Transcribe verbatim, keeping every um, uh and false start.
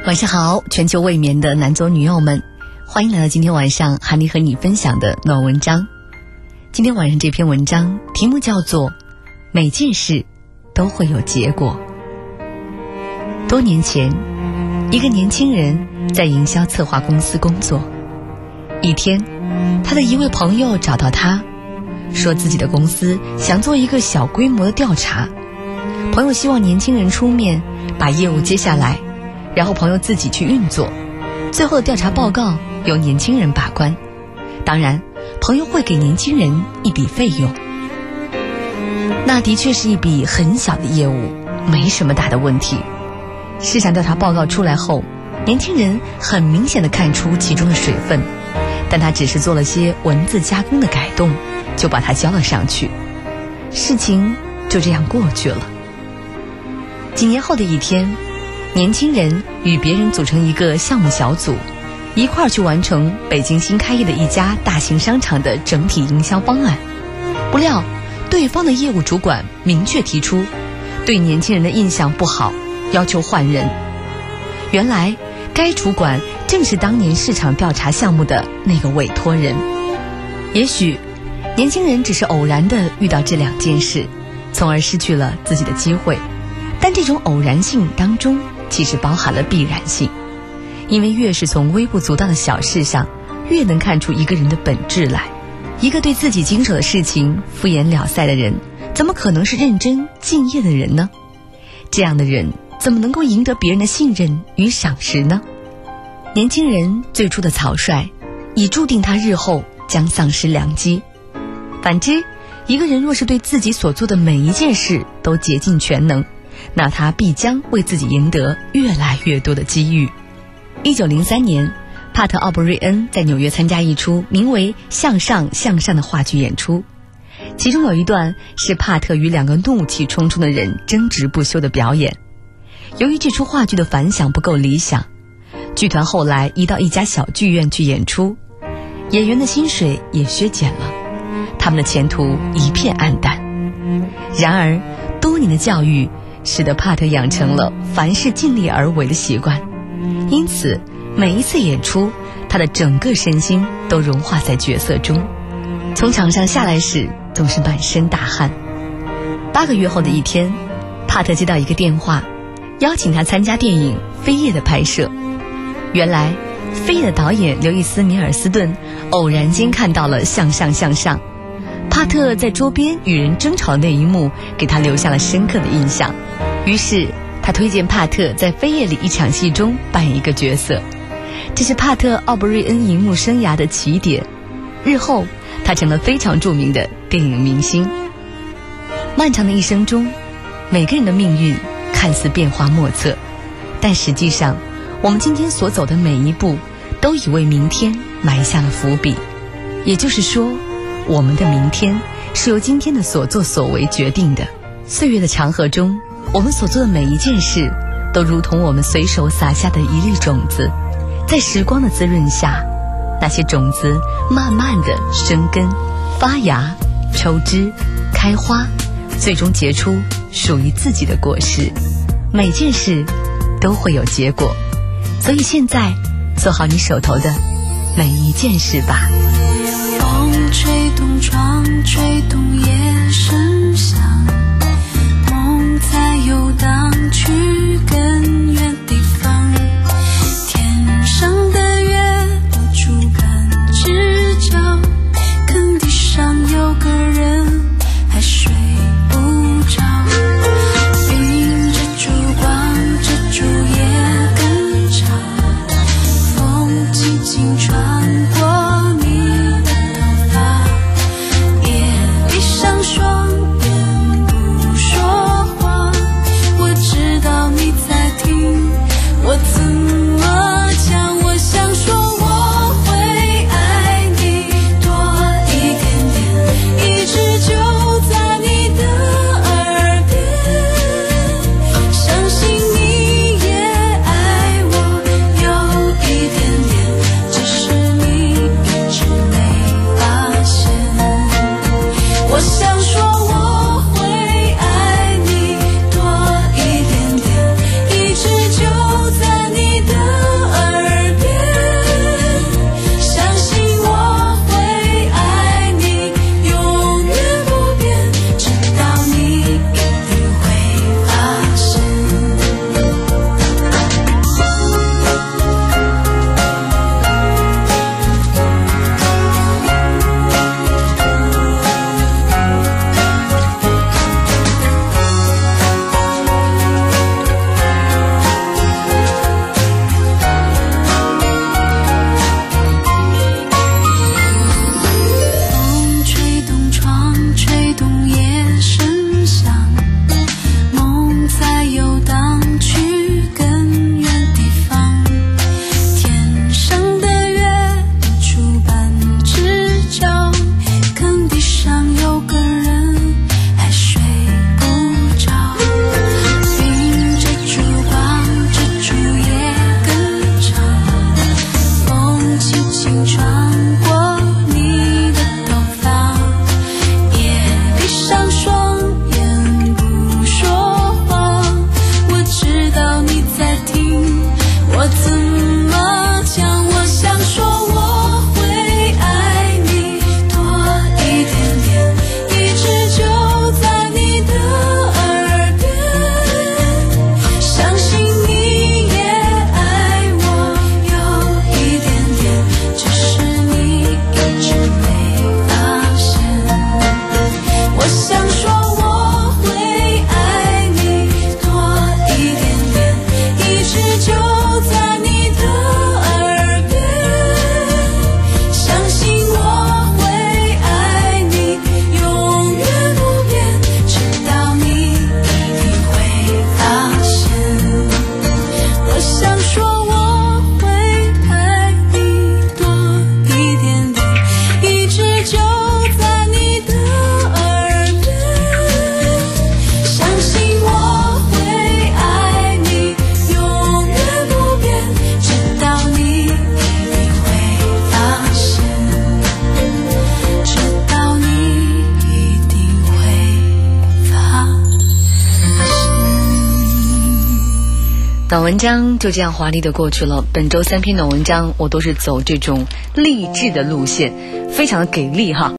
晚上好，全球未眠的男左女右们，欢迎来到今天晚上哈尼和你分享的暖文章。今天晚上这篇文章题目叫做每件事都会有结果。多年前，一个年轻人在营销策划公司工作。一天，他的一位朋友找到他，说自己的公司想做一个小规模的调查。朋友希望年轻人出面把业务接下来，然后朋友自己去运作，最后的调查报告由年轻人把关。当然，朋友会给年轻人一笔费用。那的确是一笔很小的业务，没什么大的问题。市场调查报告出来后，年轻人很明显地看出其中的水分，但他只是做了些文字加工的改动，就把它交了上去。事情就这样过去了。几年后的一天，年轻人与别人组成一个项目小组，一块儿去完成北京新开业的一家大型商场的整体营销方案。不料对方的业务主管明确提出，对年轻人的印象不好，要求换人。原来该主管正是当年市场调查项目的那个委托人。也许年轻人只是偶然地遇到这两件事，从而失去了自己的机会，但这种偶然性当中其实包含了必然性。因为越是从微不足道的小事上，越能看出一个人的本质来。一个对自己经手的事情敷衍了事的人，怎么可能是认真敬业的人呢？这样的人怎么能够赢得别人的信任与赏识呢？年轻人最初的草率，已注定他日后将丧失良机。反之，一个人若是对自己所做的每一件事都竭尽全能，那他必将为自己赢得越来越多的机遇。一九零三年，帕特·奥布瑞恩在纽约参加一出名为《向上向上》的话剧演出，其中有一段是帕特与两个怒气冲冲的人争执不休的表演。由于这出话剧的反响不够理想，剧团后来移到一家小剧院去演出，演员的薪水也削减了，他们的前途一片暗淡。然而多年的教育使得帕特养成了凡事尽力而为的习惯，因此每一次演出，他的整个身心都融化在角色中，从场上下来时总是满身大汗。八个月后的一天，帕特接到一个电话，邀请他参加电影《飞页》的拍摄。原来《飞页》的导演刘易斯·米尔斯顿偶然间看到了《向上向上》，帕特在桌边与人争吵的那一幕给他留下了深刻的印象，于是他推荐帕特在《飞页》里一场戏中扮演一个角色。这是帕特·奥布瑞恩荧幕生涯的起点，日后他成了非常著名的电影明星。漫长的一生中，每个人的命运看似变化莫测，但实际上我们今天所走的每一步都已为明天埋下了伏笔。也就是说，我们的明天是由今天的所作所为决定的。岁月的长河中，我们所做的每一件事都如同我们随手撒下的一粒种子，在时光的滋润下，那些种子慢慢地生根发芽抽枝开花，最终结出属于自己的果实。每件事都会有结果，所以现在做好你手头的每一件事吧。 风吹动窗，吹动夜声响，梦在游荡去更远地方，天上的月都竹竿直角，坑地上有个人还睡不着，迎着烛光，这烛夜更长，风轻轻穿过你的头发，夜闭上双眼不说话，我知道暖文章就这样华丽的过去了。本周三篇暖文章我都是走这种励志的路线，非常的给力哈。